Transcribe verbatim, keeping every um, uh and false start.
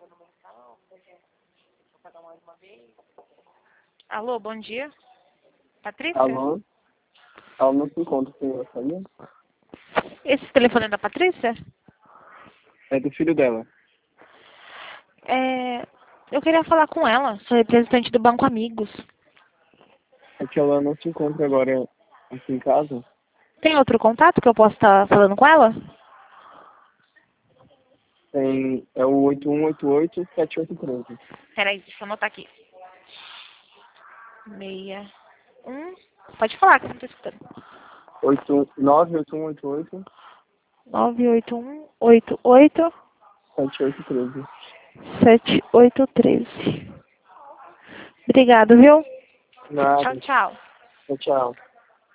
Alô, bom dia. Patrícia? Alô? Ela não se encontra, senhora, sabia? Esse telefone é da Patrícia? É do filho dela. É, eu queria falar com ela, sou representante do Banco Amigos. É que ela não se encontra agora aqui em casa. Tem outro contato que eu possa estar falando com ela? Tem, é o oito um oito oito, sete oito três. Peraí, deixa eu anotar aqui. Meia. Um. Pode falar que eu não tô escutando. nove oito um oito oito, nove oito um oito oito sete oito três. sete oito treze. Obrigado, viu? Nada. Tchau, tchau. Tchau, tchau.